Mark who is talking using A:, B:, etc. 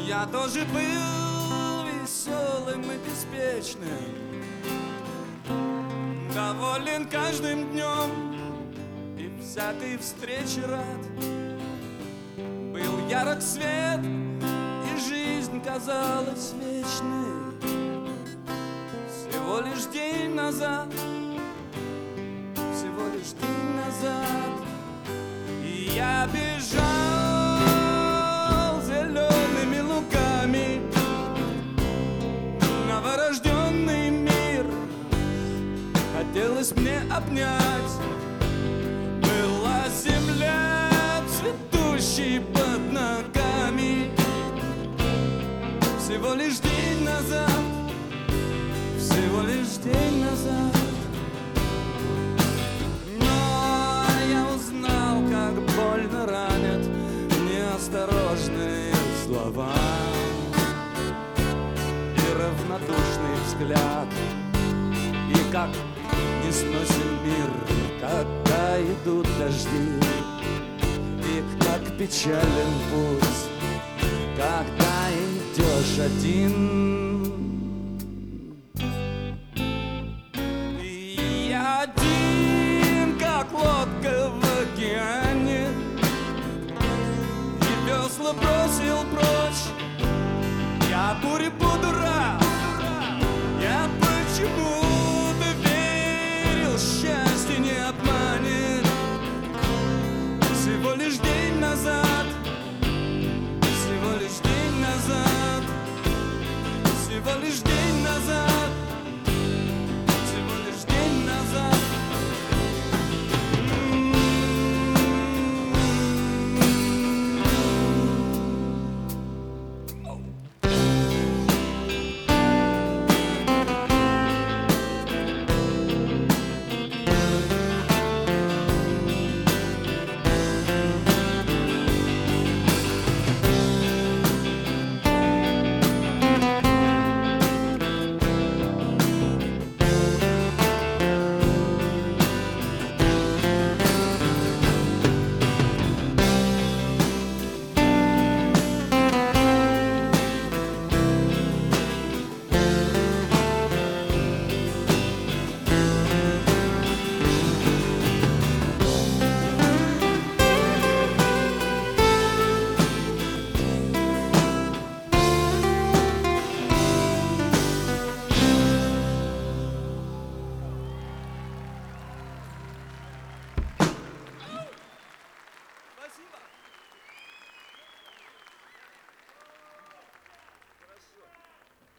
A: Я тоже был веселым и беспечным, доволен каждым днем и всякой встрече рад. Был ярок свет, и жизнь казалась вечной. Всего лишь день назад, всего лишь день назад. И я бежал зелеными лугами, новорожденный мир хотелось мне обнять. Была земля цветущей под ногами. Всего лишь день назад, всего лишь день назад. Но я узнал, как больно ранят неосторожные слова и равнодушный взгляд, и как не сносен мир, когда идут дожди, и как печален путь, когда идешь один. И я один, как лодка в океане, и весла бросил прочь. Я буре буду рад, я почему-то верил, счастье не обманет. Всего лишь день назад, всего лишь день назад, всего лишь день назад, всего лишь день назад. Спасибо.